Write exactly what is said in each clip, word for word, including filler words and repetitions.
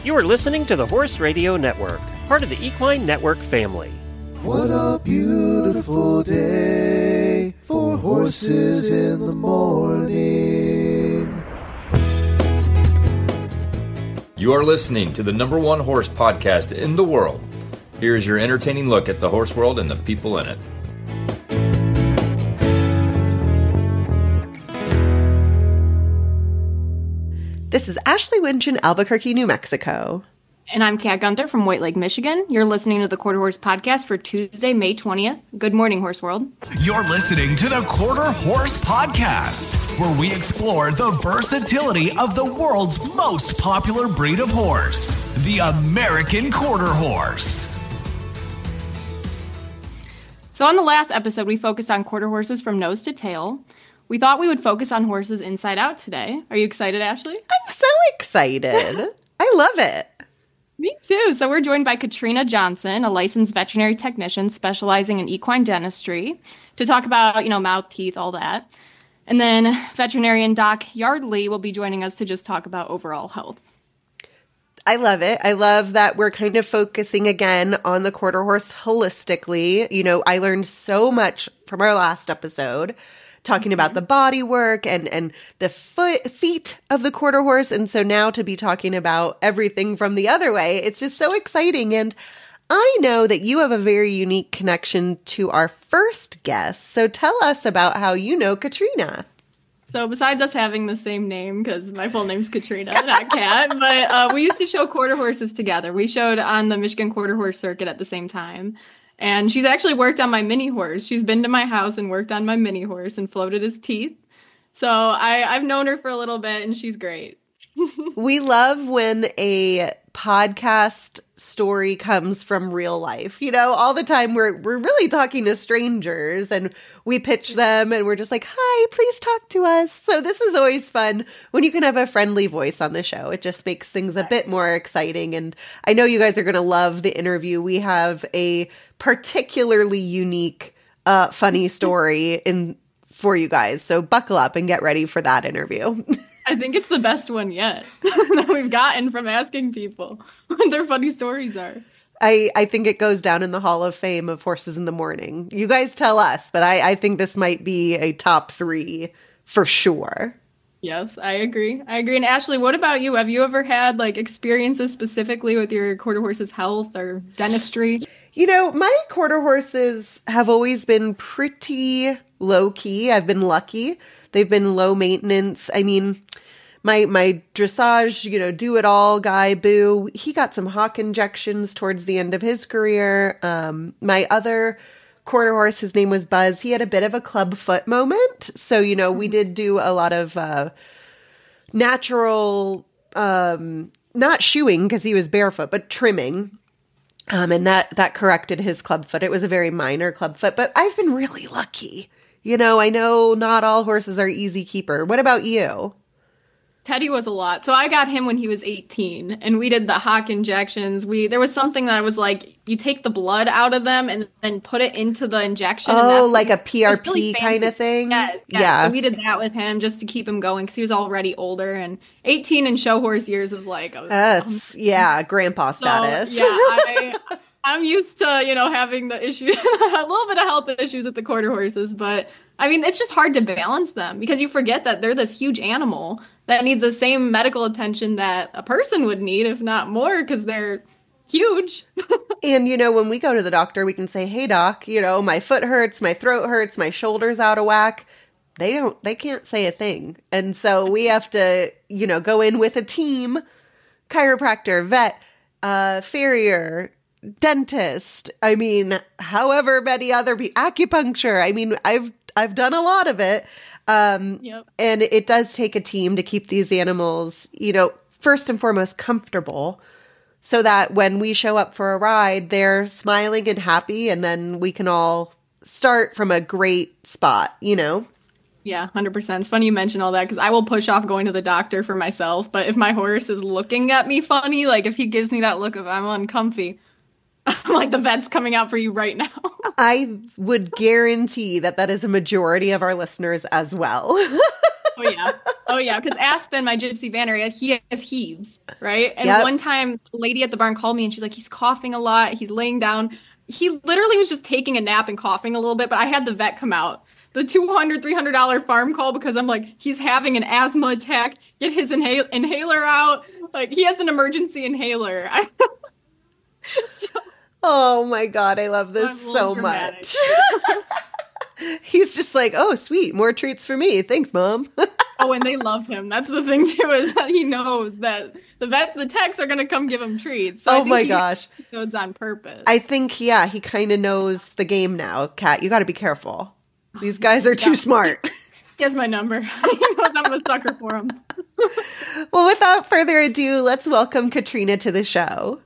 You are listening to the Horse Radio Network, part of the Equine Network family. What a beautiful day for horses in the morning. You are listening to the number one horse podcast in the world. Here's your entertaining look at the horse world and the people in it. This is Ashley Winch in Albuquerque, New Mexico. And I'm Kat Gunther from White Lake, Michigan. You're listening to the Quarter Horse Podcast for Tuesday, May twentieth. Good morning, Horse World. You're listening to the Quarter Horse Podcast, where we explore the versatility of the world's most popular breed of horse, the American Quarter Horse. So on the last episode, we focused on quarter horses from nose to tail. We thought we would focus on horses inside out today. Are you excited, Ashley? I'm so excited. I love it. Me too. So we're joined by Katrina Johnson, a licensed veterinary technician specializing in equine dentistry, to talk about, you know, mouth, teeth, all that. And then veterinarian Doc Yardley will be joining us to just talk about overall health. I love it. I love that we're kind of focusing again on the quarter horse holistically. You know, I learned so much from our last episode, talking about the body work and, and the foot, feet of the quarter horse. And so now to be talking about everything from the other way, it's just so exciting. And I know that you have a very unique connection to our first guest. So tell us about how you know Katrina. So besides us having the same name, because my full name's Katrina, not Kat, but uh, we used to show quarter horses together. We showed on the Michigan Quarter Horse Circuit at the same time. And she's actually worked on my mini horse. She's been to my house and worked on my mini horse and floated his teeth. So I, I've known her for a little bit, and she's great. We love when a podcast story comes from real life. You know, all the time we're we're really talking to strangers and we pitch them and we're just like, hi, please talk to us. So this is always fun when you can have a friendly voice on the show. It just makes things a bit more exciting. And I know you guys are going to love the interview. We have a particularly unique, uh, funny story in for you guys. So buckle up and get ready for that interview. I think it's the best one yet that we've gotten from asking people what their funny stories are. I, I think it goes down in the Hall of Fame of Horses in the Morning. You guys tell us, but I, I think this might be a top three for sure. Yes, I agree. I agree. And Ashley, what about you? Have you ever had like experiences specifically with your quarter horse's health or dentistry? You know, my quarter horses have always been pretty low key. I've been lucky. They've been low maintenance. I mean, my my dressage, you know, do it all guy, Boo, he got some hock injections towards the end of his career. Um, my other quarter horse, his name was Buzz. He had a bit of a club foot moment. So, you know, we did do a lot of uh, natural, um, not shoeing because he was barefoot, but trimming. Um, and that, that corrected his club foot. It was a very minor club foot, but I've been really lucky. You know, I know not all horses are easy keeper. What about you? Teddy was a lot. So I got him when he was eighteen, and we did the hock injections. We There was something that was like, you take the blood out of them and then put it into the injection. Oh, and that's like what, a P R P really kind of thing? Yes, yes. Yeah. So we did that with him just to keep him going because he was already older. And eighteen in show horse years was like... I was, That's, yeah, grandpa status. So, yeah, I... I'm used to, you know, having the issue, a little bit of health issues with the quarter horses, but I mean, it's just hard to balance them because you forget that they're this huge animal that needs the same medical attention that a person would need, if not more, because they're huge. And, you know, when we go to the doctor, we can say, hey, doc, you know, my foot hurts, my throat hurts, my shoulder's out of whack. They don't, they can't say a thing. And so we have to, you know, go in with a team, chiropractor, vet, uh, farrier, dentist. I mean, however many other people, acupuncture. I mean, I've I've done a lot of it. Um, yep. And it does take a team to keep these animals, you know, first and foremost comfortable so that when we show up for a ride, they're smiling and happy. And then we can all start from a great spot, you know? Yeah, one hundred percent. It's funny you mention all that because I will push off going to the doctor for myself. But if my horse is looking at me funny, like if he gives me that look of I'm uncomfy, I'm like, the vet's coming out for you right now. I would guarantee that that is a majority of our listeners as well. Oh, yeah. Oh, Oh yeah, because Aspen, my gypsy banner, he has heaves, right? And Yep. one time, a lady at the barn called me and she's like, he's coughing a lot. He's laying down. He literally was just taking a nap and coughing a little bit, but I had the vet come out. The two hundred dollars, three hundred dollars farm call because I'm like, he's having an asthma attack. Get his inhal- inhaler out. Like, he has an emergency inhaler. so, Oh my God, I love this I'm a little so dramatic. much. He's just like, oh, sweet, more treats for me. Thanks, Mom. oh, and they love him. That's the thing too, is that he knows that the vet, the techs are gonna come give him treats. So I Oh think my he gosh. knows on purpose. I think, yeah, he kind of knows the game now. Kat, you got to be careful. These guys are too Yeah. smart. He has my number. he knows I'm a sucker for him. Well, without further ado, let's welcome Katrina to the show.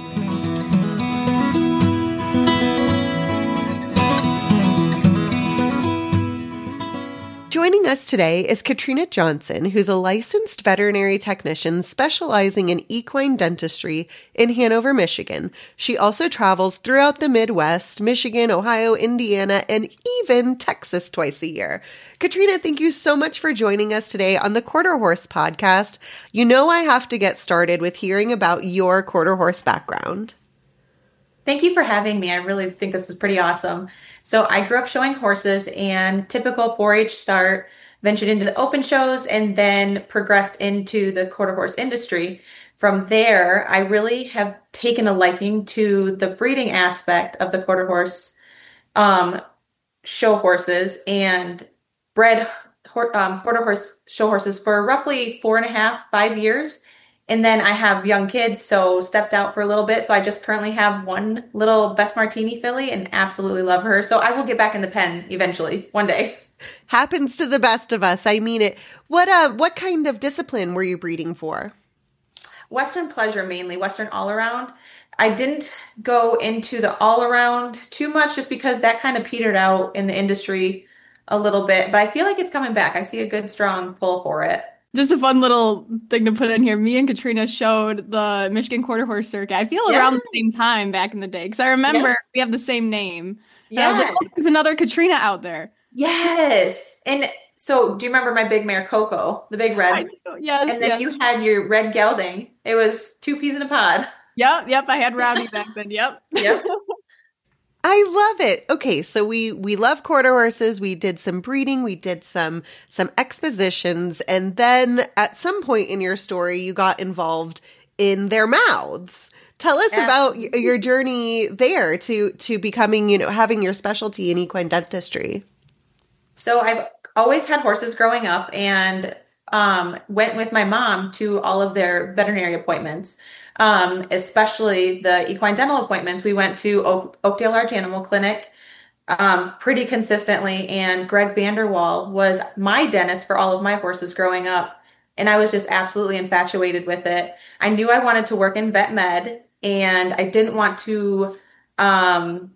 Joining us today is Katrina Johnson, who's a licensed veterinary technician specializing in equine dentistry in Hanover, Michigan. She also travels throughout the Midwest, Michigan, Ohio, Indiana, and even Texas twice a year. Katrina, thank you so much for joining us today on the Quarter Horse podcast. You know I have to get started with hearing about your quarter horse background. Thank you for having me. I really think this is pretty awesome. So I grew up showing horses and typical four H start, ventured into the open shows, and then progressed into the quarter horse industry. From there, I really have taken a liking to the breeding aspect of the quarter horse um, show horses and bred hor- um, quarter horse show horses for roughly four and a half, five years. And then I have young kids, so stepped out for a little bit. So I just currently have one little Best Martini filly and absolutely love her. So I will get back in the pen eventually, one day. Happens to the best of us. I mean it. What uh, what kind of discipline were you breeding for? Western pleasure mainly, Western all around. I didn't go into the all around too much just because that kind of petered out in the industry a little bit. But I feel like it's coming back. I see a good strong pull for it. Just a fun little thing to put in here. Me and Katrina showed the Michigan Quarter Horse Circuit. I feel Yeah. around the same time back in the day because I remember Yeah. we have the same name. And I Yeah. was like, oh, there's another Katrina out there. Yes. And so do you remember my big mare Coco, the big red? I do. Yes. And then yes. you had your red gelding. It was two peas in a pod. Yep. Yep. I had Rowdy back then. Yep. Yep. I love it. Okay, so we we love quarter horses. We did some breeding, we did some some expositions, and then at some point in your story, you got involved in their mouths. Tell us Yeah. about y- your journey there to to becoming, you know, having your specialty in equine dentistry. So I've always had horses growing up and um, went with my mom to all of their veterinary appointments, um, especially the equine dental appointments. We went to Oak- Oakdale Large Animal Clinic um, pretty consistently, and Greg Vanderwall was my dentist for all of my horses growing up. And I was just absolutely infatuated with it. I knew I wanted to work in vet med, and I didn't want to um,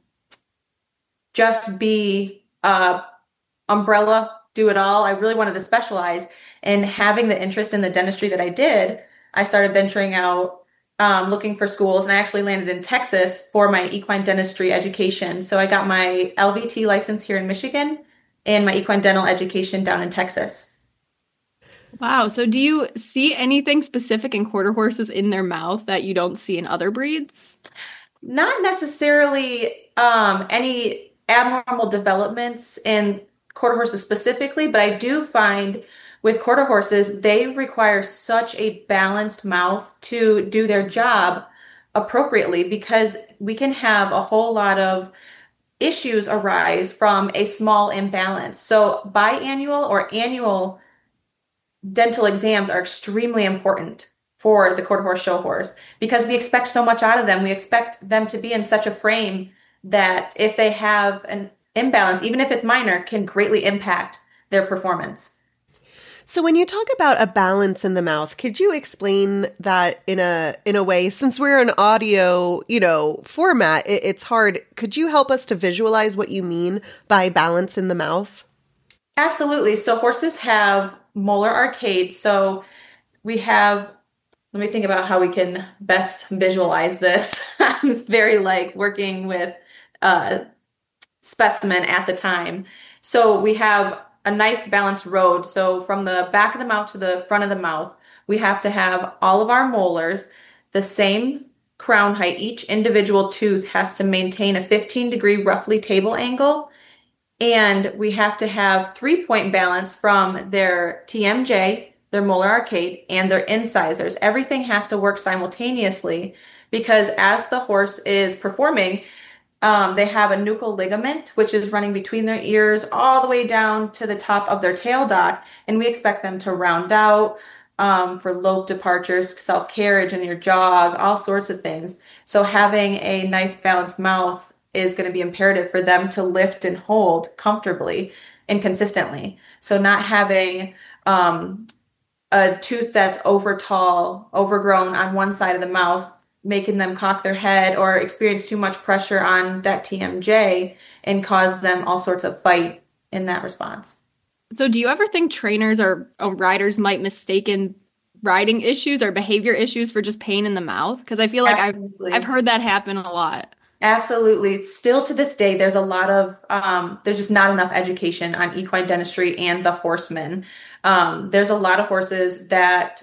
just be a umbrella, do it all. I really wanted to specialize. And having the interest in the dentistry that I did, I started venturing out, um, looking for schools. And I actually landed in Texas for my equine dentistry education. So I got my L V T license here in Michigan and my equine dental education down in Texas. Wow. So do you see anything specific in quarter horses in their mouth that you don't see in other breeds? Not necessarily um, any abnormal developments in quarter horses specifically, but I do find with quarter horses, they require such a balanced mouth to do their job appropriately, because we can have a whole lot of issues arise from a small imbalance. So biannual or annual dental exams are extremely important for the quarter horse show horse because we expect so much out of them. We expect them to be in such a frame that if they have an imbalance, even if it's minor, can greatly impact their performance. So when you talk about a balance in the mouth, could you explain that in a in a way, since we're an audio, you know, format, it, it's hard. Could you help us to visualize what you mean by balance in the mouth? Absolutely. So horses have molar arcades. So we have, let me think about how we can best visualize this. I'm very like working with a specimen at the time. So we have a nice balanced road. So from the back of the mouth to the front of the mouth, we have to have all of our molars the same crown height. Each individual tooth has to maintain a fifteen degree roughly table angle. And we have to have three point balance from their T M J, their molar arcade, and their incisors. Everything has to work simultaneously because as the horse is performing, um, they have a nuchal ligament, which is running between their ears all the way down to the top of their tail dock. And we expect them to round out um, for lope departures, self-carriage in your jog, all sorts of things. So having a nice balanced mouth is going to be imperative for them to lift and hold comfortably and consistently. So not having um, a tooth that's over tall, overgrown on one side of the mouth, making them cock their head or experience too much pressure on that T M J and cause them all sorts of fight in that response. So do you ever think trainers or, or riders might mistaken riding issues or behavior issues for just pain in the mouth? Because I feel like I've, I've heard that happen a lot. Absolutely. Still to this day, there's a lot of, um, there's just not enough education on equine dentistry and the horsemen. Um, there's a lot of horses that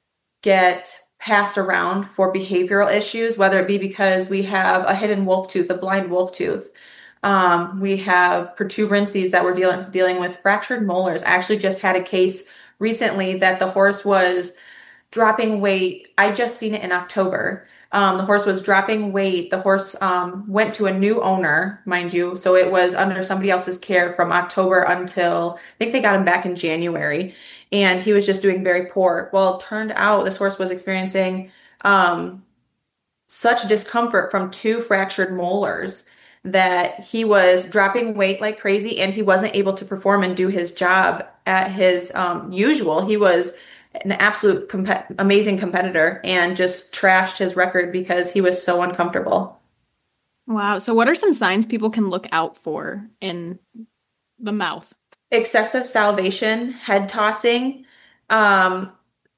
get passed around for behavioral issues, whether it be because we have a hidden wolf tooth, a blind wolf tooth. Um, we have protuberances that we're dealing, dealing with fractured molars. I actually just had a case recently that the horse was dropping weight. I just seen it in October. Um, the horse was dropping weight. The horse um, went to a new owner, mind you. So it was under somebody else's care from October until I think they got him back in January. And he was just doing very poor. Well, it turned out this horse was experiencing um, such discomfort from two fractured molars that he was dropping weight like crazy and he wasn't able to perform and do his job at his um, usual. He was an absolute comp- amazing competitor and just trashed his record because he was so uncomfortable. Wow. So what are some signs people can look out for in the mouth? Excessive salivation, head tossing, um,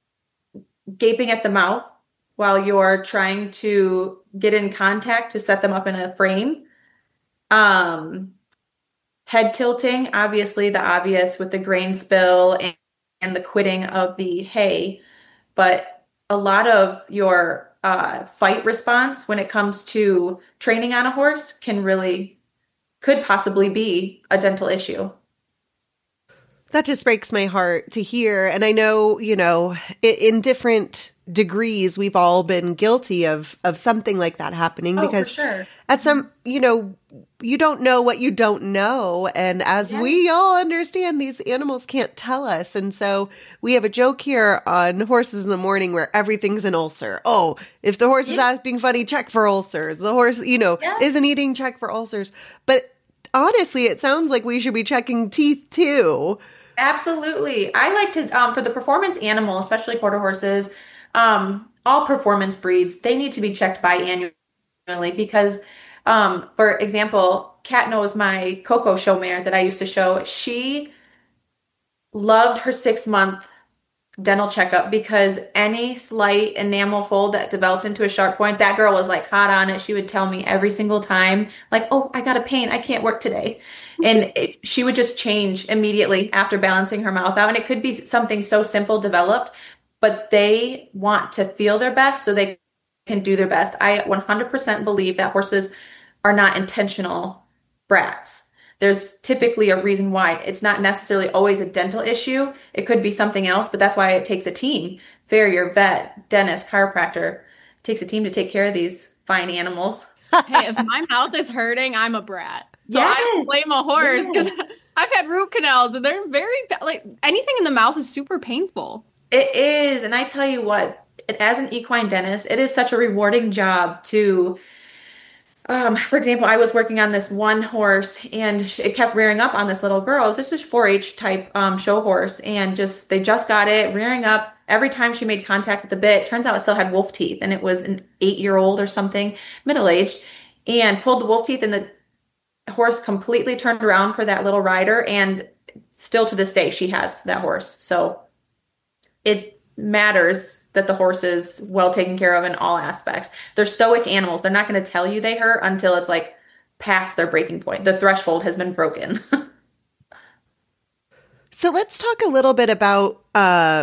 gaping at the mouth while you're trying to get in contact to set them up in a frame. Um, head tilting, obviously the obvious with the grain spill and, and the quitting of the hay, but a lot of your uh, fight response when it comes to training on a horse can really, could possibly be a dental issue. That just breaks my heart to hear. And I know, you know, in, in different degrees, we've all been guilty of of something like that happening Oh, because for sure. at some, you know, you don't know what you don't know. And as Yeah. we all understand, these animals can't tell us. And so we have a joke here on Horses in the Morning where everything's an ulcer. Oh, if the horse is Yeah. acting funny, check for ulcers. The horse, you know, Yeah. isn't eating, check for ulcers. But honestly, it sounds like we should be checking teeth too. Absolutely. I like to, um, for the performance animal, especially quarter horses, um, all performance breeds, they need to be checked biannually because, um, for example, Kat knows my Coco show mare that I used to show. She loved her six month dental checkup because any slight enamel fold that developed into a sharp point, that girl was like hot on it. She would tell me every single time, like, oh, I got a pain. I can't work today. And it, she would just change immediately after balancing her mouth out. And it could be something so simple developed, but they want to feel their best so they can do their best. I one hundred percent believe that horses are not intentional brats. There's typically a reason why. It's not necessarily always a dental issue. It could be something else, but that's why it takes a team. Farrier, vet, dentist, chiropractor. It takes a team to take care of these fine animals. Hey, if my mouth is hurting, I'm a brat. So I don't Yes. blame a horse because Yes. I've had root canals and they're very, ba- like, anything in the mouth is super painful. It is. And I tell you what, as an equine dentist, it is such a rewarding job to, um, for example, I was working on this one horse and sh- it kept rearing up on this little girl. It was just a four H type um, show horse and just, they just got it rearing up. Every time she made contact with the bit, turns out it still had wolf teeth and it was an eight year old or something, middle-aged, and pulled the wolf teeth and the horse completely turned around for that little rider. And still to this day, she has that horse. So it matters that the horse is well taken care of in all aspects. They're stoic animals. They're not going to tell you they hurt until it's like past their breaking point. The threshold has been broken. So let's talk a little bit about uh,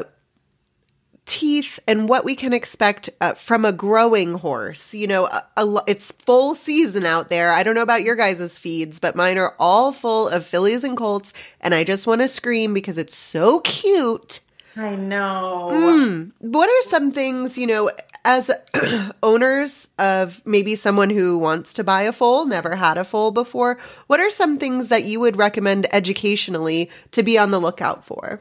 teeth and what we can expect uh, from a growing horse. You know, a, a, it's full season out there. I don't know about your guys' feeds, but mine are all full of fillies and colts, and I just want to scream because it's so cute. I know. Mm. What are some things, you know, as owners of maybe someone who wants to buy a foal, never had a foal before, what are some things that you would recommend educationally to be on the lookout for?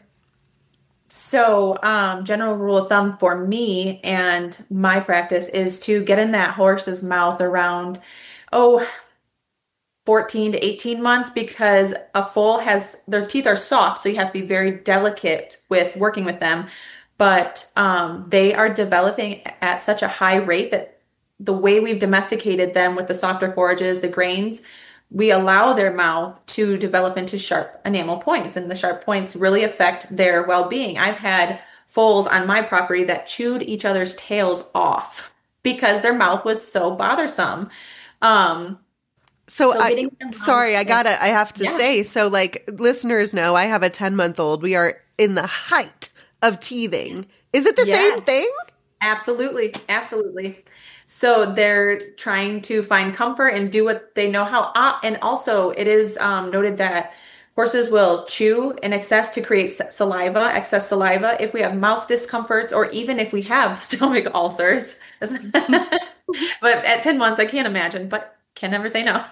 So, um, general rule of thumb for me and my practice is to get in that horse's mouth around, oh, fourteen to eighteen months, because a foal has, their teeth are soft, so you have to be very delicate with working with them. But um, they are developing at such a high rate that the way we've domesticated them with the softer forages, the grains, we allow their mouth to develop into sharp enamel points, and the sharp points really affect their well-being. I've had foals on my property that chewed each other's tails off because their mouth was so bothersome. Um, So, So I, getting them sorry, I out- gotta, I have to Yeah. say, so like listeners know I have a ten month old. We are in the height of teething. Is it the Yeah. same thing? Absolutely. Absolutely. So they're trying to find comfort and do what they know how. Uh, and also, it is um, noted that horses will chew in excess to create s- saliva, excess saliva. If we have mouth discomforts, or even if we have stomach ulcers. But at ten months, I can't imagine, but can never say no.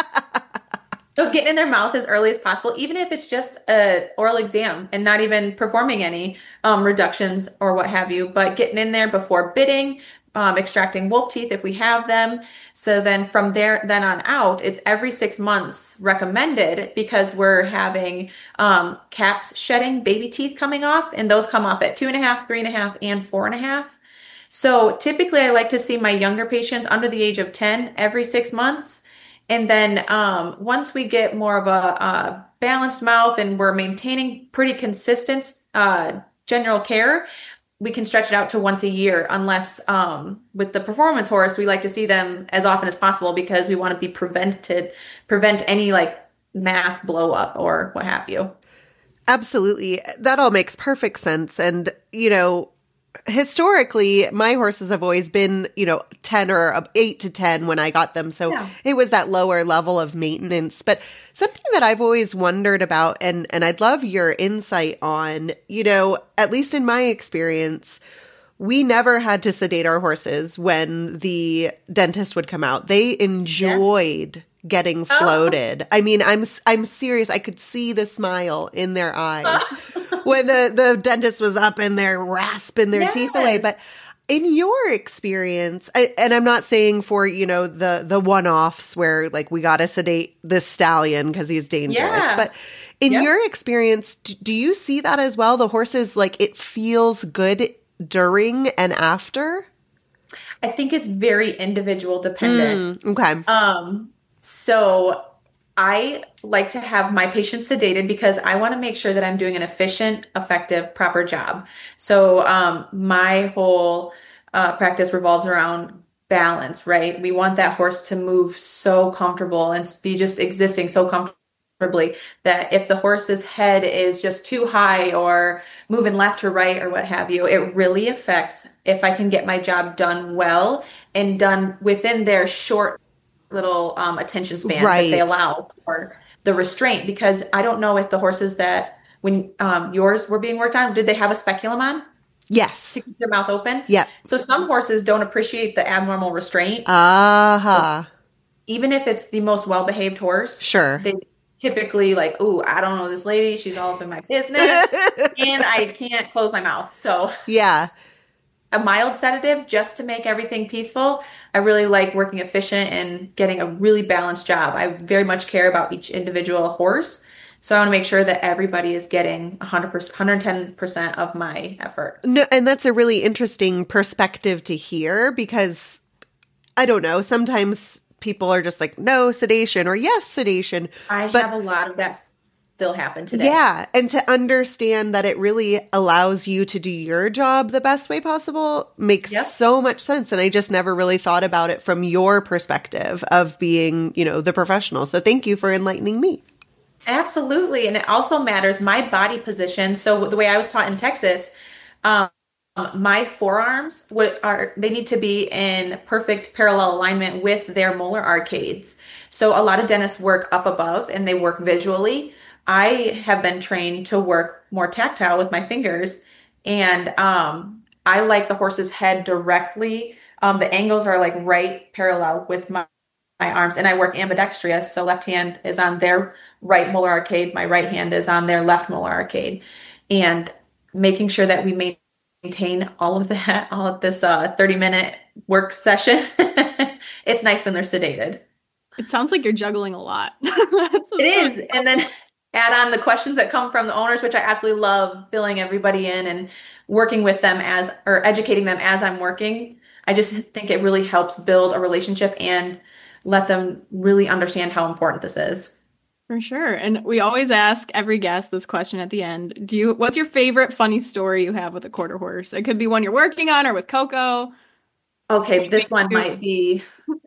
So getting in their mouth as early as possible, even if it's just a oral exam and not even performing any um, reductions or what have you, but getting in there before bitting, um, extracting wolf teeth if we have them. So then from there, then on out, it's every six months recommended, because we're having um, caps shedding, baby teeth coming off, and those come off at two and a half, three and a half, and four and a half. So typically I like to see my younger patients under the age of ten every six months. And then um, once we get more of a, a balanced mouth and we're maintaining pretty consistent uh, general care, we can stretch it out to once a year, unless um, with the performance horse, we like to see them as often as possible because we want to be prevented, prevent any like mass blow up or what have you. Absolutely. That all makes perfect sense. And, you know, historically, my horses have always been, you know, ten or eight to ten when I got them. So Yeah. it was that lower level of maintenance. But something that I've always wondered about, and, and I'd love your insight on, you know, at least in my experience, we never had to sedate our horses when the dentist would come out. They enjoyed getting floated. I mean, I'm I'm serious. I could see the smile in their eyes when the, the dentist was up and they're rasping their Yes. teeth away. But in your experience, I, and I'm not saying for, you know, the the one-offs where like we got to sedate this stallion because he's dangerous, Yeah. but in Yep. your experience, d- do you see that as well? The horses, like, it feels good during and after? I think it's very individual dependent. Mm, okay. Um, so I like to have my patients sedated because I want to make sure that I'm doing an efficient, effective, proper job. So um, my whole uh, practice revolves around balance, right? We want that horse to move so comfortable and be just existing so comfortably that if the horse's head is just too high or moving left or right or what have you, it really affects if I can get my job done well and done within their short little um, attention span Right. that they allow for the restraint. Because I don't know if the horses that when um, yours were being worked on, did they have a speculum on Yes. to keep their mouth open? Yep. So some horses don't appreciate the abnormal restraint. Aha. Even if it's the most well-behaved horse, Sure. they typically like, ooh, I don't know this lady. She's all up in my business and I can't close my mouth. So Yeah. a mild sedative just to make everything peaceful. I really like working efficient and getting a really balanced job. I very much care about each individual horse. So I want to make sure that everybody is getting one hundred percent, one hundred ten percent of my effort. No, and that's a really interesting perspective to hear because I don't know, sometimes people are just like, no sedation or yes sedation. I But- have a lot of that still happen today. Yeah. And to understand that it really allows you to do your job the best way possible makes Yep. so much sense. And I just never really thought about it from your perspective of being, you know, the professional. So thank you for enlightening me. Absolutely. And it also matters my body position. So the way I was taught in Texas, um, my forearms would are they need to be in perfect parallel alignment with their molar arcades. So a lot of dentists work up above and they work visually. I have been trained to work more tactile with my fingers, and um, I like the horse's head directly. Um, the angles are like right parallel with my, my arms, and I work ambidextrous. So left hand is on their right molar arcade, my right hand is on their left molar arcade, and making sure that we maintain all of that, all of this uh, thirty minute work session. It's nice when they're sedated. It sounds like you're juggling a lot. It is. And then add on the questions that come from the owners, which I absolutely love, filling everybody in and working with them as, or educating them as I'm working. I just think it really helps build a relationship and let them really understand how important this is. For sure. And we always ask every guest this question at the end. Do you, what's your favorite funny story you have with a quarter horse? It could be one you're working on or with Coco. Okay, this one you- might be,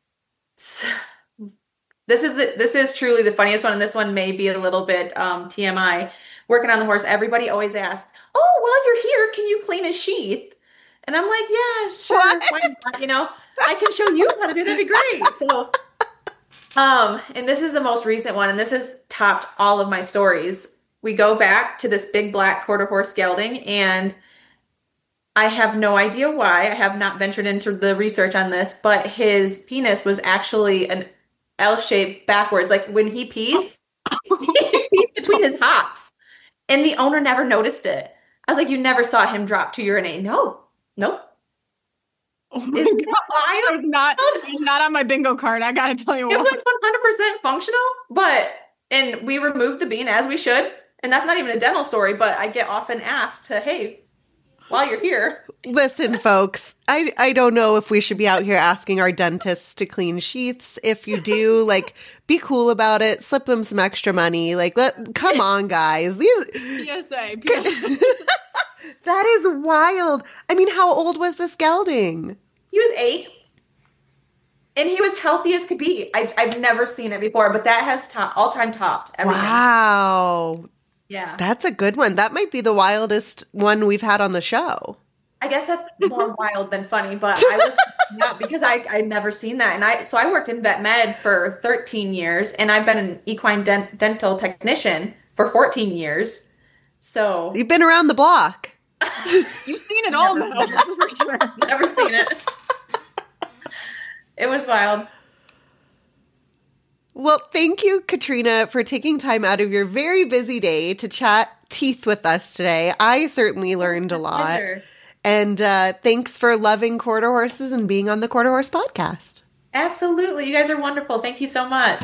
this is the, this is truly the funniest one. And this one may be a little bit um, T M I. Working on the horse, everybody always asks, oh, while you're here, can you clean his sheath? And I'm like, yeah, sure. Why not? You know, I can show you how to do that. That'd be great. So, um, and this is the most recent one, and this has topped all of my stories. We go back to this big black quarter horse gelding, and I have no idea why. I have not ventured into the research on this, but his penis was actually an L shape backwards. Like when he pees, he pees between his hops, and the owner never noticed it. I was like, you never saw him drop to urinate? No, nope. Oh my God. It's not, it's not on my bingo card. I gotta tell you it what. was one hundred percent functional, but, and we removed the bean as we should. And that's not even a dental story, but I get often asked to, hey, while you're here. Listen, folks, I, I don't know if we should be out here asking our dentists to clean sheaths. If you do, like, be cool about it. Slip them some extra money. Like, let, come on, guys. These P S A. P S A. That is wild. I mean, how old was this gelding? He was eight. And he was healthy as could be. I, I've never seen it before, but that has top, all-time topped everything. Wow. Yeah. That's a good one. That might be the wildest one we've had on the show. I guess that's more wild than funny, but I was not because I I'd never seen that. And I so I worked in vet med for thirteen years, and I've been an equine dent, dental technician for fourteen years. So You've been around the block. You've seen it all, though. That's for sure. Never seen it. It was wild. Well, thank you, Katrina, for taking time out of your very busy day to chat teeth with us today. I certainly learned a lot. Pleasure. And uh, thanks for loving quarter horses and being on the Quarter Horse Podcast. Absolutely. You guys are wonderful. Thank you so much.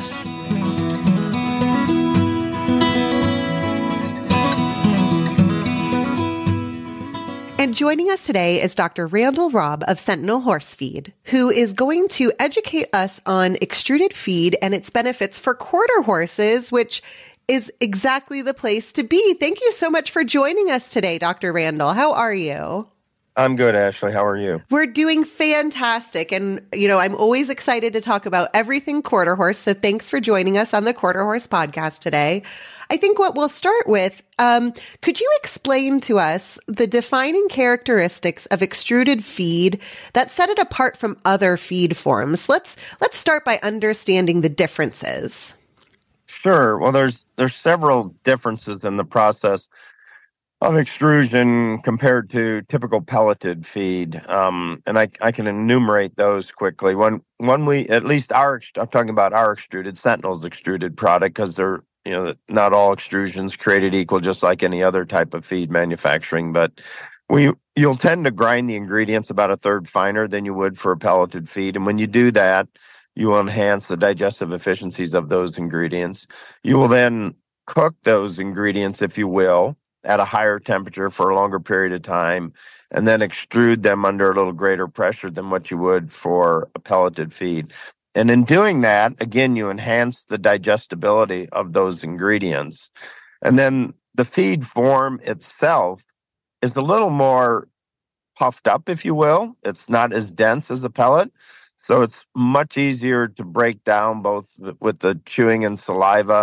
And joining us today is Doctor Randall Robb of Sentinel Horse Feed, who is going to educate us on extruded feed and its benefits for quarter horses, which is exactly the place to be. Thank you so much for joining us today, Doctor Randall. How are you? I'm good, Ashley. How are you? We're doing fantastic. And, you know, I'm always excited to talk about everything quarter horse. So thanks for joining us on the Quarter Horse Podcast today. I think what we'll start with, um, could you explain to us the defining characteristics of extruded feed that set it apart from other feed forms? Let's let's start by understanding the differences. Sure. Well, there's there's several differences in the process of extrusion compared to typical pelleted feed, um, and I, I can enumerate those quickly. When when we, at least our, I'm talking about our extruded, Sentinel's extruded product, because they're, you know, not all extrusions created equal, just like any other type of feed manufacturing. But we, you'll tend to grind the ingredients about a third finer than you would for a pelleted feed, and when you do that, you will enhance the digestive efficiencies of those ingredients. You will then cook those ingredients, if you will, at a higher temperature for a longer period of time, and then extrude them under a little greater pressure than what you would for a pelleted feed. And in doing that, again, you enhance the digestibility of those ingredients. And then the feed form itself is a little more puffed up, if you will. It's not as dense as a pellet. So it's much easier to break down both with the chewing and saliva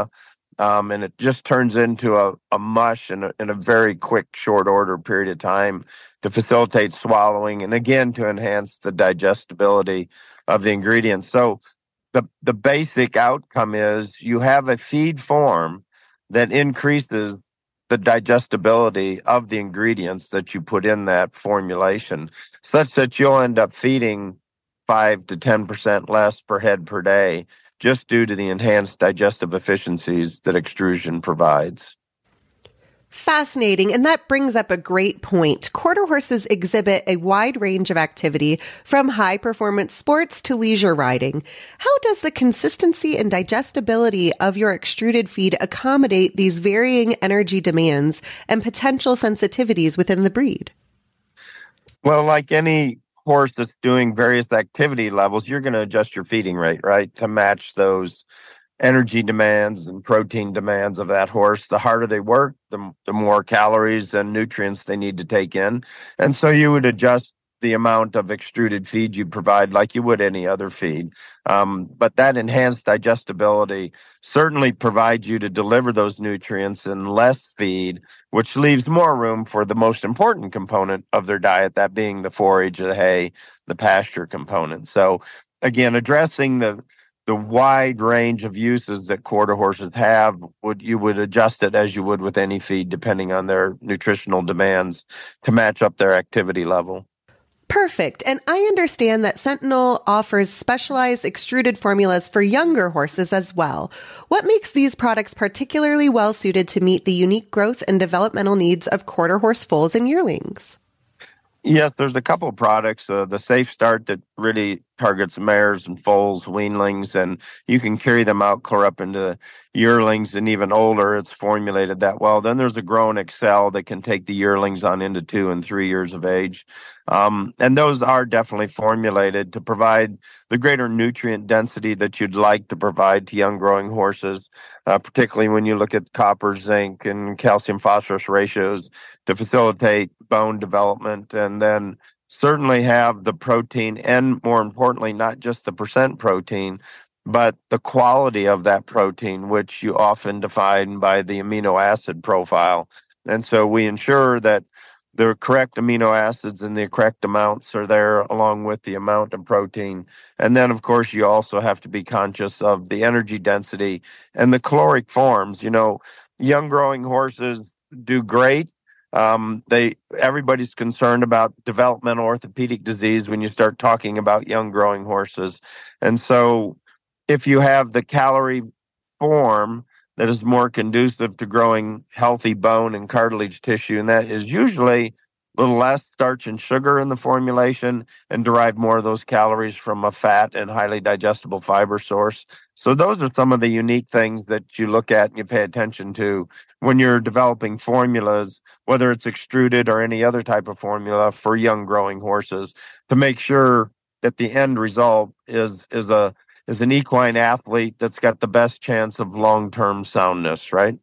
Um, and it just turns into a, a mush in a, in a very quick, short order period of time to facilitate swallowing and, again, to enhance the digestibility of the ingredients. So the, the basic outcome is you have a feed form that increases the digestibility of the ingredients that you put in that formulation, such that you'll end up feeding five to ten percent less per head per day, just due to the enhanced digestive efficiencies that extrusion provides. Fascinating. And that brings up a great point. Quarter horses exhibit a wide range of activity, from high performance sports to leisure riding. How does the consistency and digestibility of your extruded feed accommodate these varying energy demands and potential sensitivities within the breed? Well, like any horse that's doing various activity levels, you're going to adjust your feeding rate, right, to match those energy demands and protein demands of that horse. The harder they work, the, the more calories and nutrients they need to take in. And so you would adjust the amount of extruded feed you provide like you would any other feed. Um, but that enhanced digestibility certainly provides you to deliver those nutrients in less feed, which leaves more room for the most important component of their diet, that being the forage, the hay, the pasture component. So again, addressing the the wide range of uses that quarter horses have, would you would adjust it as you would with any feed, depending on their nutritional demands to match up their activity level. Perfect. And I understand that Sentinel offers specialized extruded formulas for younger horses as well. What makes these products particularly well suited to meet the unique growth and developmental needs of quarter horse foals and yearlings? Yes, there's a couple of products. Uh, the Safe Start that really targets mares and foals, weanlings, and you can carry them out clear up into yearlings and even older. It's formulated that well. Then there's a Grown Excel that can take the yearlings on into two and three years of age. Um, and those are definitely formulated to provide the greater nutrient density that you'd like to provide to young growing horses, uh, particularly when you look at copper, zinc, and calcium phosphorus ratios to facilitate bone development, and then certainly have the protein, and more importantly, not just the percent protein, but the quality of that protein, which you often define by the amino acid profile. And so we ensure that the correct amino acids and the correct amounts are there, along with the amount of protein. And then, of course, you also have to be conscious of the energy density and the caloric forms. You know, young growing horses do great. Um, they everybody's concerned about developmental orthopedic disease when you start talking about young growing horses. And so if you have the calorie form that is more conducive to growing healthy bone and cartilage tissue, and that is usually a little less starch and sugar in the formulation, and derive more of those calories from a fat and highly digestible fiber source. So those are some of the unique things that you look at and you pay attention to when you're developing formulas, whether it's extruded or any other type of formula for young growing horses, to make sure that the end result is is a is an equine athlete that's got the best chance of long-term soundness, right?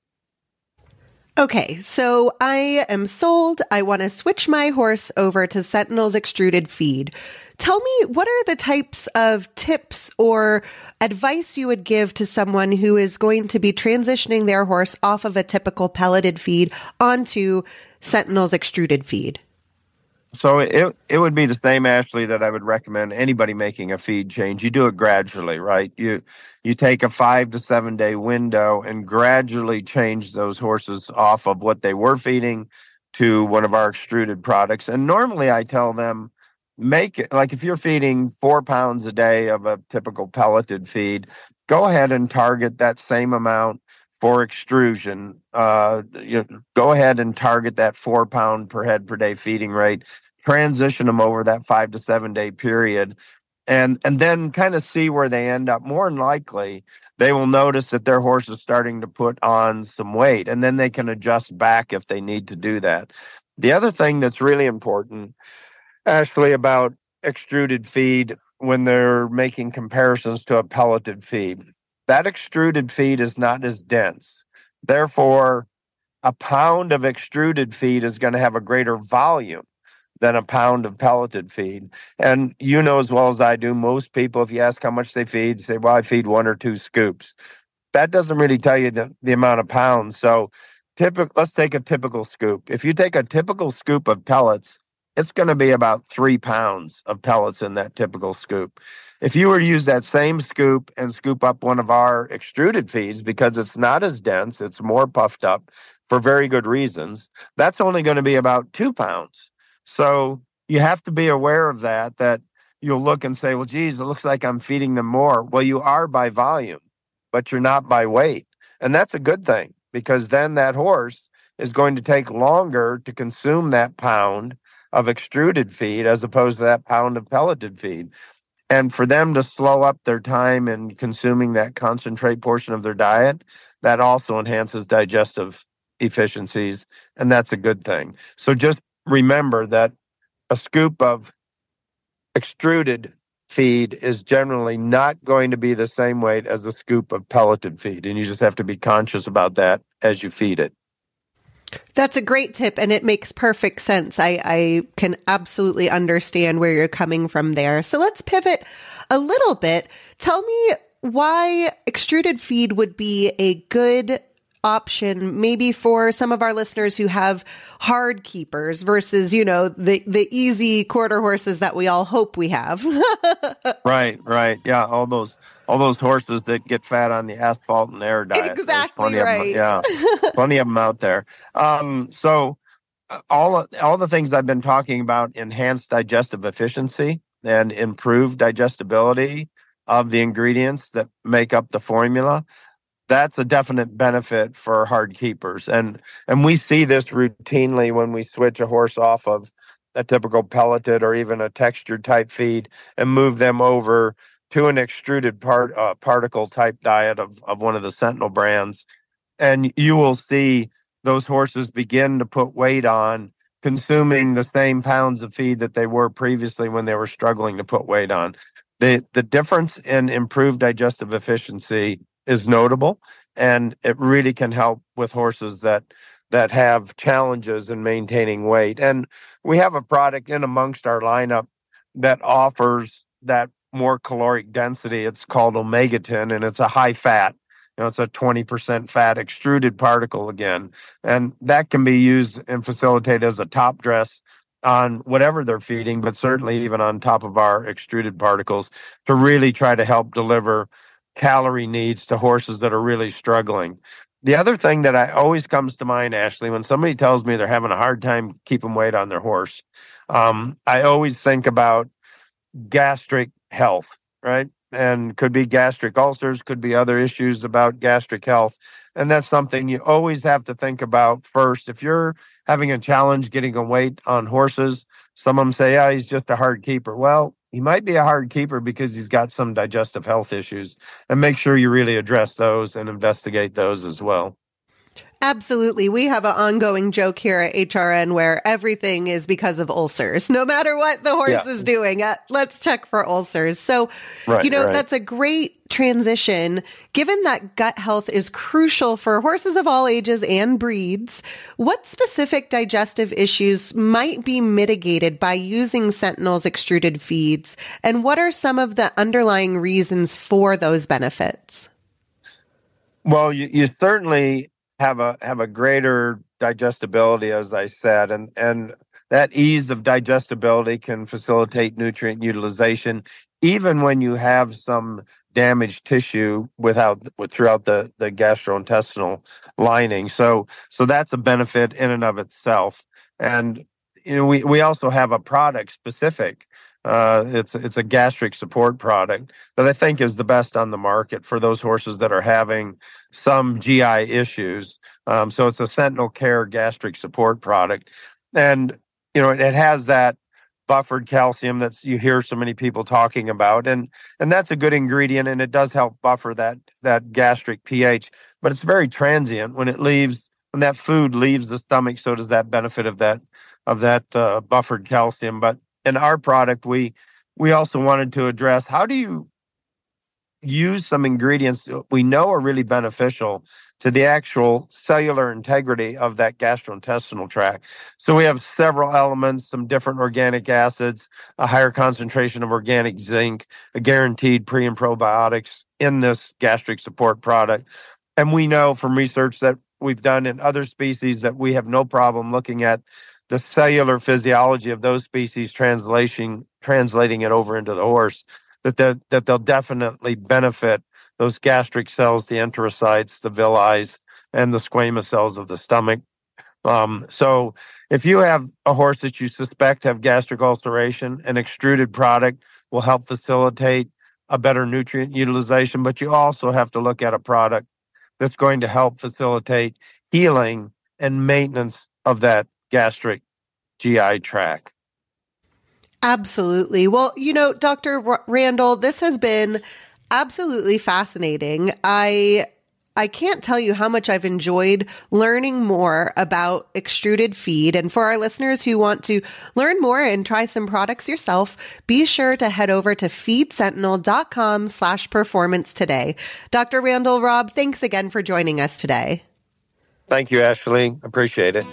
Okay, so I am sold. I want to switch my horse over to Sentinel's extruded feed. Tell me, what are the types of tips or advice you would give to someone who is going to be transitioning their horse off of a typical pelleted feed onto Sentinel's extruded feed? So it it would be the same, Ashley, that I would recommend anybody making a feed change. You do it gradually, right? You you take a five to seven day window and gradually change those horses off of what they were feeding to one of our extruded products. And normally I tell them, make it, like if you're feeding four pounds a day of a typical pelleted feed, go ahead and target that same amount for extrusion. Uh, you know, go ahead and target that four pound per head per day feeding rate. Transition them over that five to seven day period, and and then kind of see where they end up. More than likely, they will notice that their horse is starting to put on some weight, and then they can adjust back if they need to do that. The other thing that's really important, Ashley, about extruded feed when they're making comparisons to a pelleted feed, that extruded feed is not as dense. Therefore, a pound of extruded feed is going to have a greater volume than a pound of pelleted feed. And you know as well as I do, most people, if you ask how much they feed, say, well, I feed one or two scoops. that doesn't really tell you the, the amount of pounds. So typical, let's take a typical scoop. If you take a typical scoop of pellets, it's going to be about three pounds of pellets in that typical scoop. If you were to use that same scoop and scoop up one of our extruded feeds, because it's not as dense, it's more puffed up for very good reasons, that's only going to be about two pounds. So you have to be aware of that, that you'll look and say, well, geez, it looks like I'm feeding them more. Well, you are by volume, but you're not by weight. And that's a good thing, because then that horse is going to take longer to consume that pound of extruded feed as opposed to that pound of pelleted feed. And for them to slow up their time in consuming that concentrate portion of their diet, that also enhances digestive efficiencies, and that's a good thing. So just remember that a scoop of extruded feed is generally not going to be the same weight as a scoop of pelleted feed, and you just have to be conscious about that as you feed it. That's a great tip, and it makes perfect sense. I, I can absolutely understand where you're coming from there. So let's pivot a little bit. Tell me why extruded feed would be a good option, maybe for some of our listeners who have hard keepers versus, you know, the, the easy quarter horses that we all hope we have. Right, right. Yeah, all those all those horses that get fat on the asphalt and air diet. Exactly right. Of them, yeah, plenty of them out there. Um, so uh, all all the things I've been talking about, enhanced digestive efficiency and improved digestibility of the ingredients that make up the formula, that's a definite benefit for hard keepers. And and we see this routinely when we switch a horse off of a typical pelleted or even a textured type feed and move them over to an extruded part uh, particle type diet of, of one of the Sentinel brands. And you will see those horses begin to put weight on, consuming the same pounds of feed that they were previously when they were struggling to put weight on. The, the difference in improved digestive efficiency is notable, and it really can help with horses that that have challenges in maintaining weight. And we have a product in amongst our lineup that offers that more caloric density. It's called Omegatin, and it's a high fat. You know, it's a twenty percent fat extruded particle again, and that can be used and facilitated as a top dress on whatever they're feeding, but certainly even on top of our extruded particles to really try to help deliver calorie needs to horses that are really struggling. The other thing that I always comes to mind, Ashley, when somebody tells me they're having a hard time keeping weight on their horse, um, I always think about gastric health, right? And could be gastric ulcers, could be other issues about gastric health. And that's something you always have to think about first. If you're having a challenge getting a weight on horses, some of them say, yeah, he's just a hard keeper. Well, he might be a hard keeper because he's got some digestive health issues, and make sure you really address those and investigate those as well. Absolutely. We have an ongoing joke here at H R N where everything is because of ulcers. No matter what the horse yeah. is doing, uh, let's check for ulcers. So, right, you know, right. that's a great transition. Given that gut health is crucial for horses of all ages and breeds, what specific digestive issues might be mitigated by using Sentinel's extruded feeds? And what are some of the underlying reasons for those benefits? Well, you, you certainly have a have a greater digestibility, as I said, and and that ease of digestibility can facilitate nutrient utilization, even when you have some damaged tissue without throughout the the gastrointestinal lining. So so that's a benefit in and of itself. And you know, we we also have a product specific. Uh, it's it's a gastric support product that I think is the best on the market for those horses that are having some G I issues. Um, so it's a Sentinel Care gastric support product, and you know it, it has that buffered calcium that you hear so many people talking about, and and that's a good ingredient, and it does help buffer that that gastric pH. But it's very transient. When it leaves, when that food leaves the stomach, so does that benefit of that of that uh, buffered calcium. But in our product, we we also wanted to address how do you use some ingredients we know are really beneficial to the actual cellular integrity of that gastrointestinal tract. So we have several elements, some different organic acids, a higher concentration of organic zinc, a guaranteed pre and probiotics in this gastric support product. And we know from research that we've done in other species that we have no problem looking at the cellular physiology of those species, translation, translating it over into the horse, that, they'll- that they'll definitely benefit those gastric cells, the enterocytes, the villi, and the squamous cells of the stomach. Um, so if you have a horse that you suspect have gastric ulceration, an extruded product will help facilitate a better nutrient utilization, but you also have to look at a product that's going to help facilitate healing and maintenance of that gastric G I tract. Absolutely. Well, you know, Doctor R- Randall, this has been absolutely fascinating. I I can't tell you how much I've enjoyed learning more about extruded feed. And for our listeners who want to learn more and try some products yourself, be sure to head over to feedsentinel.com slash performance today. Doctor Randall, Rob, thanks again for joining us today. Thank you, Ashley. Appreciate it.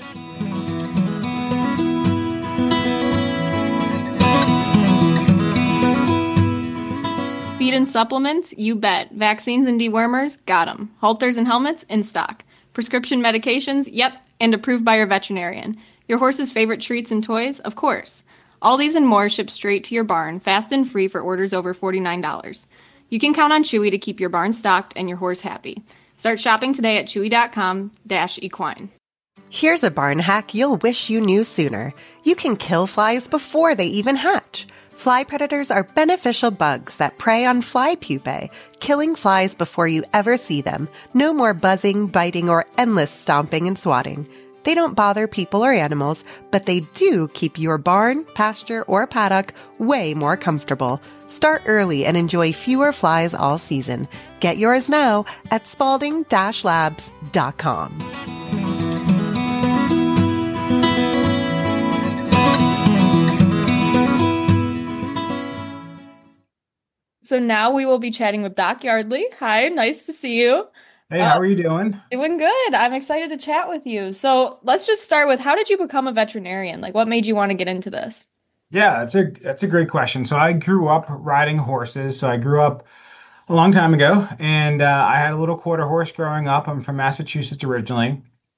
Feed and supplements? You bet. Vaccines and dewormers? Got 'em. Halters and helmets? In stock. Prescription medications? Yep. And approved by your veterinarian. Your horse's favorite treats and toys? Of course. All these and more ship straight to your barn, fast and free for orders over forty-nine dollars. You can count on Chewy to keep your barn stocked and your horse happy. Start shopping today at chewy.com dash equine. Here's a barn hack you'll wish you knew sooner. You can kill flies before they even hatch. Fly predators are beneficial bugs that prey on fly pupae, killing flies before you ever see them. No more buzzing, biting, or endless stomping and swatting. They don't bother people or animals, but they do keep your barn, pasture, or paddock way more comfortable. Start early and enjoy fewer flies all season. Get yours now at spalding dash labs dot com. So now we will be chatting with Doc Yardley. Hi, nice to see you. Hey, how uh, are you doing? Doing good. I'm excited to chat with you. So let's just start with, how did you become a veterinarian? Like, what made you want to get into this? Yeah, that's a that's a great question. So I grew up riding horses. So I grew up a long time ago, and uh, I had a little quarter horse growing up. I'm from Massachusetts originally.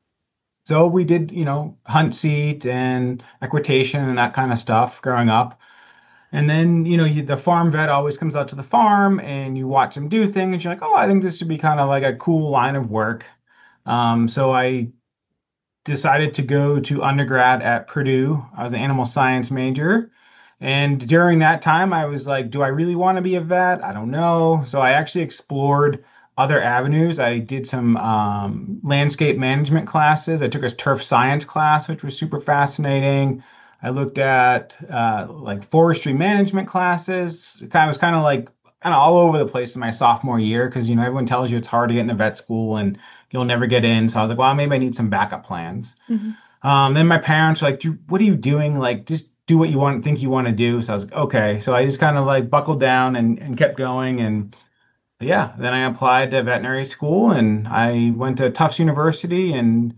So we did, you know, hunt seat and equitation and that kind of stuff growing up. And then, you know, you, the farm vet always comes out to the farm and you watch them do things. You're like, oh, I think this should be kind of like a cool line of work. Um, so I decided to go to undergrad at Purdue. I was an animal science major. And during that time, I was like, do I really want to be a vet? I don't know. So I actually explored other avenues. I did some um, landscape management classes. I took a turf science class, which was super fascinating. I looked at uh, like forestry management classes. It kind of was kind of like kind of all over the place in my sophomore year because, you know, everyone tells you it's hard to get into vet school and you'll never get in. So I was like, well, maybe I need some backup plans. Mm-hmm. Um, then my parents were like, what are you doing? Like, just do what you want, think you want to do. So I was like, okay. So I just kind of like buckled down and, and kept going. And yeah, then I applied to veterinary school and I went to Tufts University and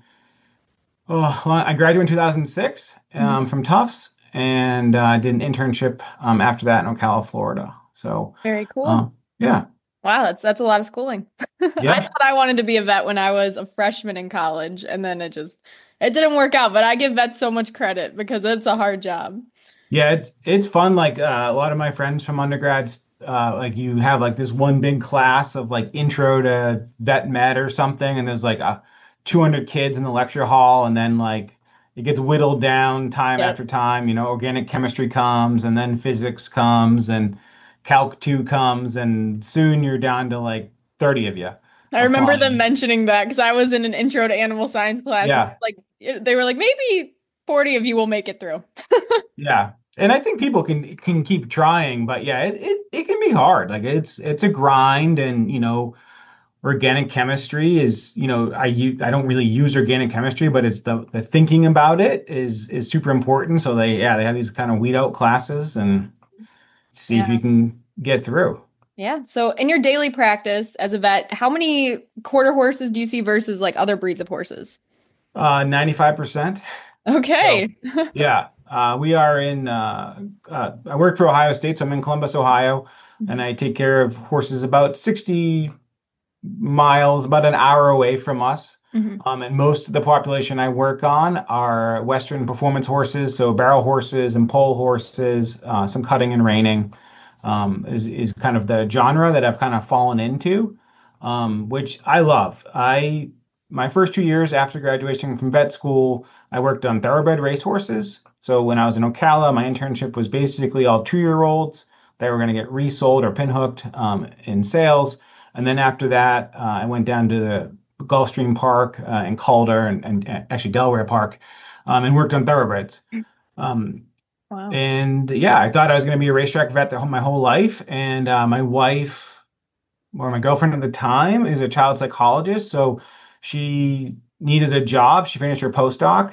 Oh, I graduated in two thousand six um, mm-hmm. from Tufts, and I uh, did an internship um, after that in Ocala, Florida. So very cool. Uh, yeah. Wow, that's that's a lot of schooling. Yeah. I thought I wanted to be a vet when I was a freshman in college, and then it just it didn't work out. But I give vets so much credit because it's a hard job. Yeah, it's it's fun. Like uh, a lot of my friends from undergrads, uh, like you have like this one big class of like intro to vet med or something, and there's like a two hundred kids in the lecture hall, and then like it gets whittled down time yep. after time. You know, organic chemistry comes, and then physics comes, and calc two comes, and soon you're down to like thirty of you. I remember fun. them mentioning that because I was in an intro to animal science class. Yeah. Like they were like, maybe forty of you will make it through. Yeah. And I think people can can keep trying, but yeah, it, it, it can be hard. Like it's it's a grind, and you know, organic chemistry is, you know, I use, I don't really use organic chemistry, but it's the the thinking about it is is super important. So they yeah they have these kind of weed out classes and see yeah. if you can get through. Yeah. So in your daily practice as a vet, how many quarter horses do you see versus like other breeds of horses? Uh, ninety-five percent. Okay. So, yeah. Uh, we are in, uh, uh, I work for Ohio State, so I'm in Columbus, Ohio. mm-hmm. and I take care of horses about sixty miles, about an hour away from us. Mm-hmm. Um, and most of the population I work on are Western performance horses, so barrel horses and pole horses, uh, some cutting and reining um, is, is kind of the genre that I've kind of fallen into, um, which I love. I my first two years after graduating from vet school, I worked on thoroughbred race horses. So when I was in Ocala, my internship was basically all two-year-olds that were going to get resold or pinhooked um, in sales. And then after that, uh, I went down to the Gulfstream Park uh, in Calder and, and actually Delaware Park um, and worked on thoroughbreds. Um, wow. And yeah, I thought I was going to be a racetrack vet the whole, my whole life. And uh, my wife, or my girlfriend at the time, is a child psychologist. So she needed a job. She finished her postdoc.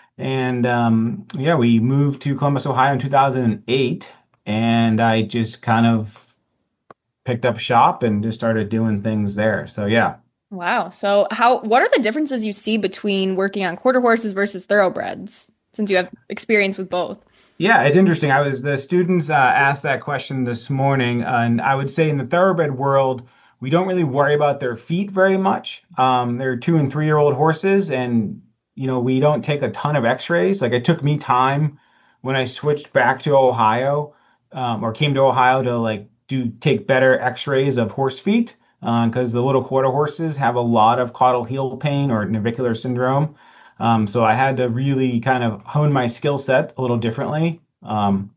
And um, yeah, we moved to Columbus, Ohio in two thousand eight. And I just kind of picked up shop and just started doing things there. So yeah. Wow. So how what are the differences you see between working on quarter horses versus thoroughbreds, since you have experience with both? Yeah, it's interesting. I was the students uh, asked that question this morning, uh, and I would say in the thoroughbred world, we don't really worry about their feet very much. Um, they're two and three year old horses, and you know we don't take a ton of X-rays. Like it took me time when I switched back to Ohio um, or came to Ohio to like do take better X-rays of horse feet. Because uh, the little quarter horses have a lot of caudal heel pain or navicular syndrome. Um, so I had to really kind of hone my skill set a little differently. Um,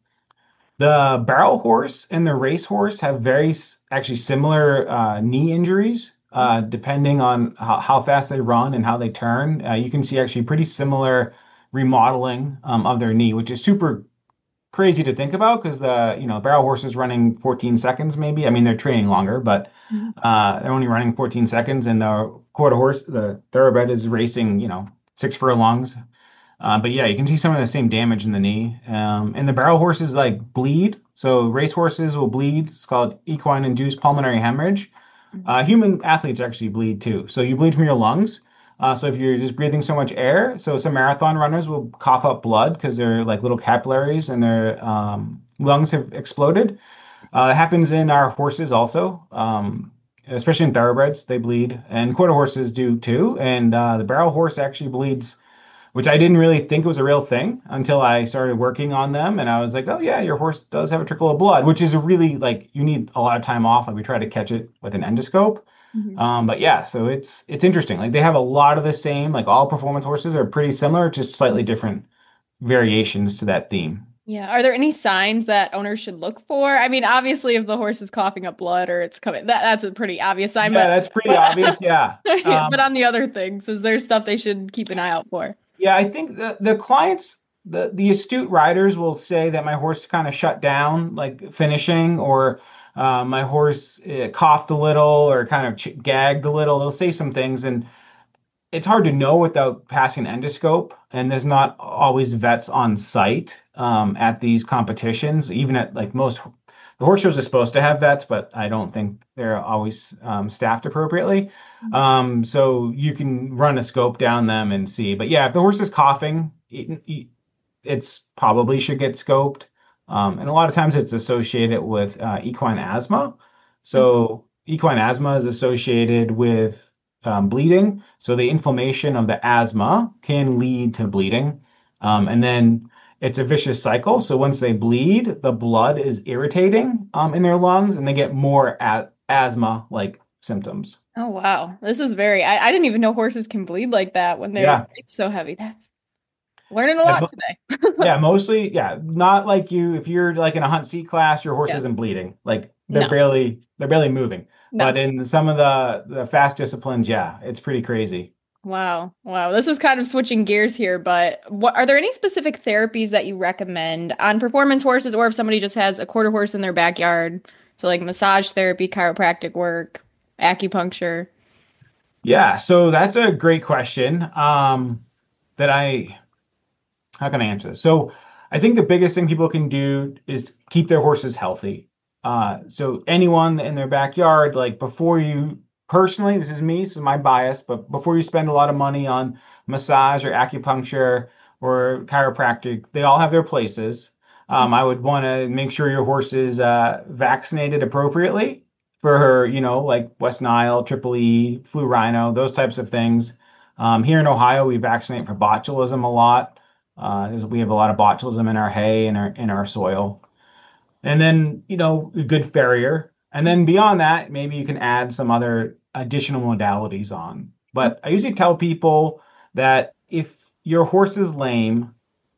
the barrel horse and the race horse have very actually similar uh, knee injuries, uh, depending on how, how fast they run and how they turn. Uh, you can see actually pretty similar remodeling um, of their knee, which is super crazy to think about because the you know barrel horse is running fourteen seconds maybe. I mean they're training longer, but uh, they're only running fourteen seconds, and the quarter horse, the thoroughbred, is racing you know six furlongs. Uh, but yeah, you can see some of the same damage in the knee. Um, and the barrel horses like bleed. So race horses will bleed. It's called equine induced pulmonary hemorrhage. Uh, human athletes actually bleed too. So you bleed from your lungs. Uh, so if you're just breathing so much air, so some marathon runners will cough up blood because they're like little capillaries and their um, lungs have exploded. Uh, it happens in our horses also, um, especially in thoroughbreds, they bleed, and quarter horses do too. And uh, the barrel horse actually bleeds, which I didn't really think was a real thing until I started working on them. And I was like, oh yeah, your horse does have a trickle of blood, which is a really like, you need a lot of time off. Like we try to catch it with an endoscope. Mm-hmm. Um, but yeah, so it's it's interesting. Like they have a lot of the same, like all performance horses are pretty similar, just slightly different variations to that theme. Yeah. Are there any signs that owners should look for? I mean, obviously, if the horse is coughing up blood or it's coming, that, that's a pretty obvious sign. Yeah, but, that's pretty but, obvious. Yeah. Um, but on the other things, is there stuff they should keep an eye out for? Yeah, I think the, the clients, the, the astute riders will say that my horse kind of shut down, like finishing, or Uh, my horse uh, coughed a little or kind of ch- gagged a little. They'll say some things, and it's hard to know without passing an endoscope. And there's not always vets on site um, at these competitions, even at like most. The horse shows are supposed to have vets, but I don't think they're always um, staffed appropriately. Um, so you can run a scope down them and see. But yeah, if the horse is coughing, it, it, it's probably should get scoped. Um, and a lot of times it's associated with uh, equine asthma. So mm-hmm. equine asthma is associated with um, bleeding. So the inflammation of the asthma can lead to bleeding. Um, and then it's a vicious cycle. So once they bleed, the blood is irritating um, in their lungs and they get more a- asthma-like symptoms. Oh, wow. This is very, I, I didn't even know horses can bleed like that when they're yeah. so heavy. That's learning a lot yeah, today. yeah, mostly, yeah. Not like you, if you're like in a hunt seat class, your horse yeah. isn't bleeding. Like they're no. barely, they're barely moving. No. But in some of the, the fast disciplines, yeah, it's pretty crazy. Wow. Wow. This is kind of switching gears here, but what are there any specific therapies that you recommend on performance horses, or if somebody just has a quarter horse in their backyard? So like massage therapy, chiropractic work, acupuncture. Yeah. So that's a great question. Um, that I, how can I answer this? So I think the biggest thing people can do is keep their horses healthy. Uh, so anyone in their backyard, like before you, personally, this is me, this is my bias, but before you spend a lot of money on massage or acupuncture or chiropractic, they all have their places. Um, I would want to make sure your horse is uh, vaccinated appropriately for her, you know, like West Nile, Triple E, flu rhino, those types of things. Um, here in Ohio, we vaccinate for botulism a lot. Uh, there's- we have a lot of botulism in our hay and our in our soil. And then, you know, a good farrier. And then beyond that, maybe you can add some other additional modalities on. But I usually tell people that if your horse is lame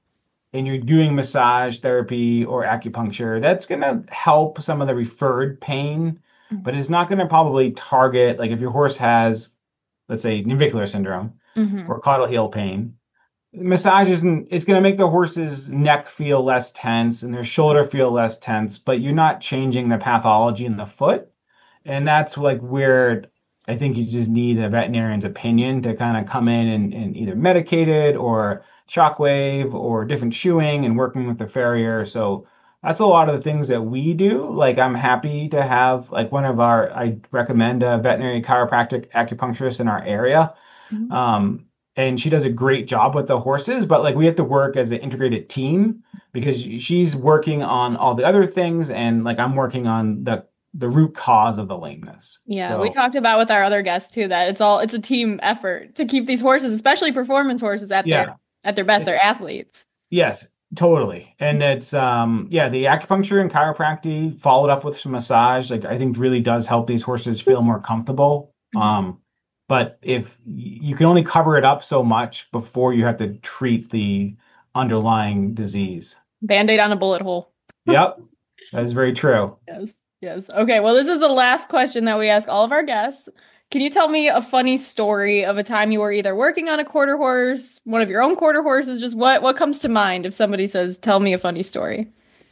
and you're doing massage therapy or acupuncture, that's going to help some of the referred pain, but it's not going to probably target, like if your horse has, let's say, navicular syndrome Mhm. or caudal heel pain, massage isn't, it's going to make the horse's neck feel less tense and their shoulder feel less tense, but you're not changing the pathology in the foot. And that's like where I think you just need a veterinarian's opinion to kind of come in and, and either medicate it or shockwave or different shoeing and working with the farrier. So that's a lot of the things that we do. Like I'm happy to have like one of our, I recommend a veterinary chiropractic acupuncturist in our area. Mhm. Um, and she does a great job with the horses, but like we have to work as an integrated team because she's working on all the other things and like I'm working on the the root cause of the lameness. Yeah, So- we talked about with our other guests too that it's all it's a team effort to keep these horses, especially performance horses, at Yeah. their at their best. They're athletes. Yes, totally. And it's um yeah, the acupuncture and chiropractic followed up with some massage, like I think really does help these horses feel more comfortable. Um, but if you can only cover it up so much before you have to treat the underlying disease. Band-aid on a bullet hole. Yep, that is very true. Yes. Yes. Okay. Well, this is the last question that we ask all of our guests. Can you tell me a funny story of a time you were either working on a quarter horse, one of your own quarter horses? Just what what comes to mind if somebody says, "Tell me a funny story"?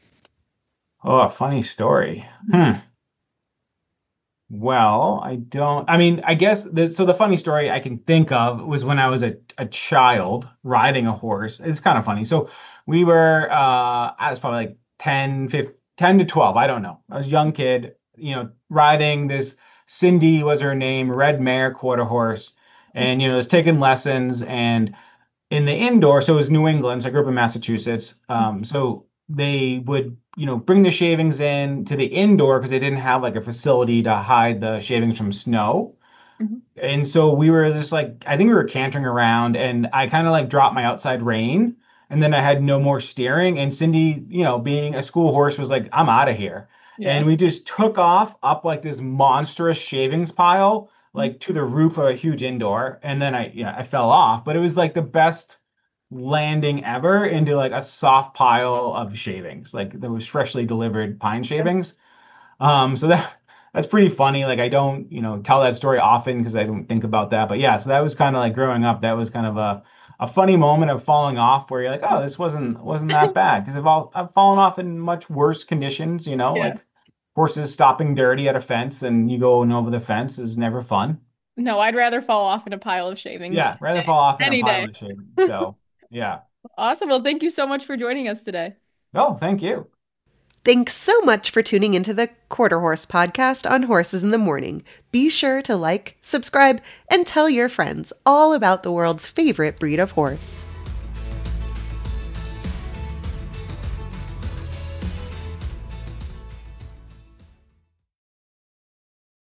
Oh, a funny story. Hmm. Well, I don't, I mean, I guess, the, so the funny story I can think of was when I was a, a child riding a horse. It's kind of funny. So we were, uh, I was probably like ten, fifteen, ten to twelve. I don't know. I was a young kid, you know, riding this, Cindy was her name, red mare quarter horse. And, you know, was taking lessons and in the indoor, so it was New England. So I grew up in Massachusetts. Um, so they would, you know, bring the shavings in to the indoor because they didn't have like a facility to hide the shavings from snow. Mhm. And so we were just like, I think we were cantering around and I kind of like dropped my outside rein and then I had no more steering. And Cindy, you know, being a school horse was like, I'm out of here. Yeah. And we just took off up like this monstrous shavings pile, like to the roof of a huge indoor. And then I, yeah, I fell off, but it was like the best landing ever into like a soft pile of shavings. Like there was freshly delivered pine shavings. Um, so that that's pretty funny. Like I don't, you know, tell that story often because I don't think about that. But yeah, so that was kind of like growing up. That was kind of a a funny moment of falling off where you're like, oh, this wasn't wasn't that bad because I've all I've fallen off in much worse conditions. You know, Yeah. like horses stopping dirty at a fence and you going over the fence is never fun. No, I'd rather fall off in a pile of shavings. Yeah, rather fall off in Any a pile day. of shavings. So yeah. Awesome. Well, thank you so much for joining us today. Oh, thank you. Thanks so much for tuning into the Quarter Horse podcast on Horses in the Morning. Be sure to like, subscribe, and tell your friends all about the world's favorite breed of horse.